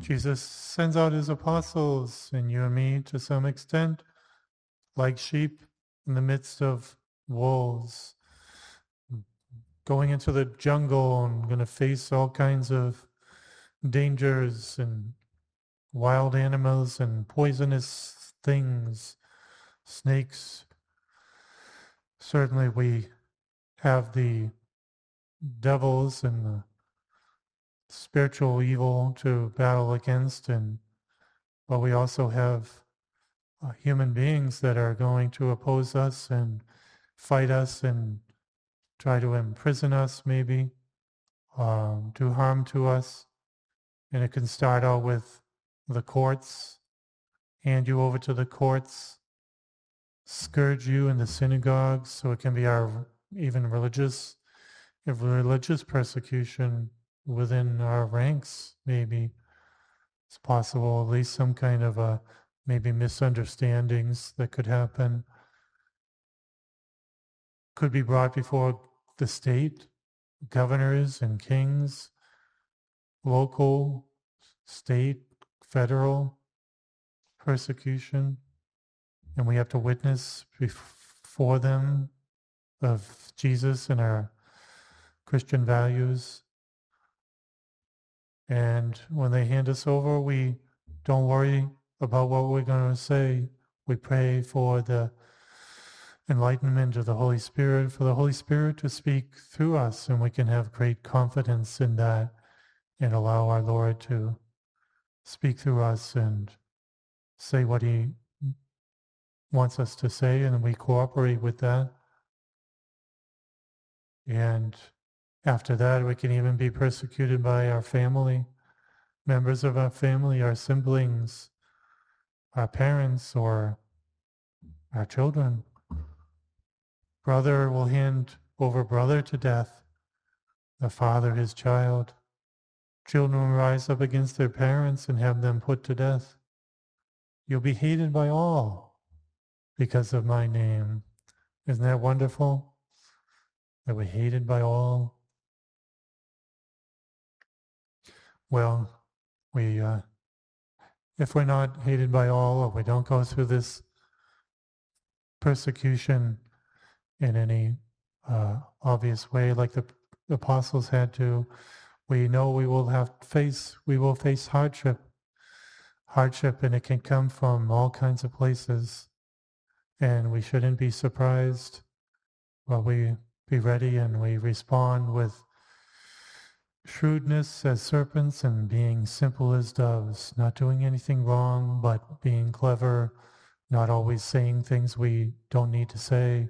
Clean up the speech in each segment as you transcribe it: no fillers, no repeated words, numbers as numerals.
Jesus sends out his apostles, and you and me to some extent, like sheep in the midst of wolves, going into the jungle and going to face all kinds of dangers and wild animals and poisonous things, snakes. Certainly, we have the devils and the spiritual evil to battle against, but we also have human beings that are going to oppose us and fight us and try to imprison us, maybe do harm to us. And it can start out with the courts, hand you over to the courts, scourge you in the synagogues. So it can be our even religious persecution within our ranks, maybe. It's possible, at least some kind of maybe misunderstandings that could happen. Could be brought before the state, governors and kings, local, state, federal persecution. And we have to witness before them of Jesus and our Christian values. And when they hand us over, we don't worry about what we're going to say. We pray for the enlightenment of the Holy Spirit, for the Holy Spirit to speak through us, and we can have great confidence in that and allow our Lord to speak through us and say what he wants us to say, and we cooperate with that. And after that, we can even be persecuted by our family, members of our family, our siblings, our parents, or our children. Brother will hand over brother to death, the father his child. Children will rise up against their parents and have them put to death. You'll be hated by all because of my name. Isn't that wonderful? That we're hated by all. Well, if we're not hated by all, or we don't go through this persecution in any obvious way, like the apostles had to, we know we will face hardship, and it can come from all kinds of places, and we shouldn't be surprised, but we be ready and we respond with shrewdness as serpents and being simple as doves, not doing anything wrong, but being clever, not always saying things we don't need to say,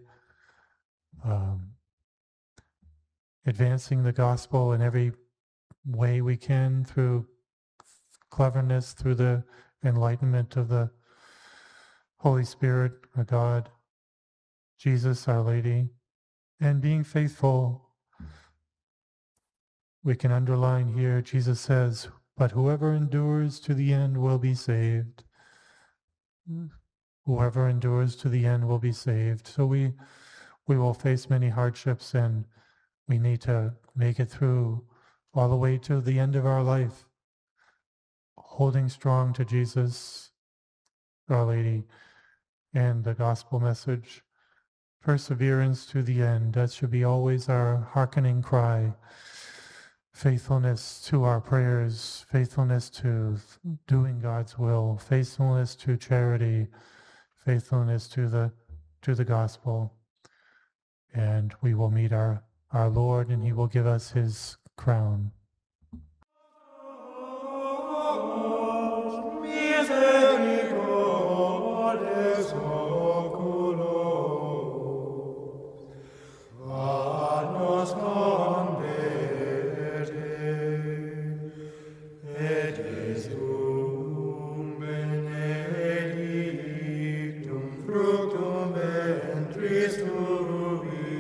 advancing the gospel in every way we can through cleverness, through the enlightenment of the Holy Spirit, our God, Jesus, Our Lady, and being faithful. We can underline here, Jesus says, but whoever endures to the end will be saved. Whoever endures to the end will be saved. So we will face many hardships, and we need to make it through all the way to the end of our life, holding strong to Jesus, Our Lady, and the gospel message. Perseverance to the end. That should be always our hearkening cry. Faithfulness to our prayers, faithfulness to doing God's will, faithfulness to charity, faithfulness to the gospel. And we will meet our Lord, and he will give us his crown. Fructum ventris tui,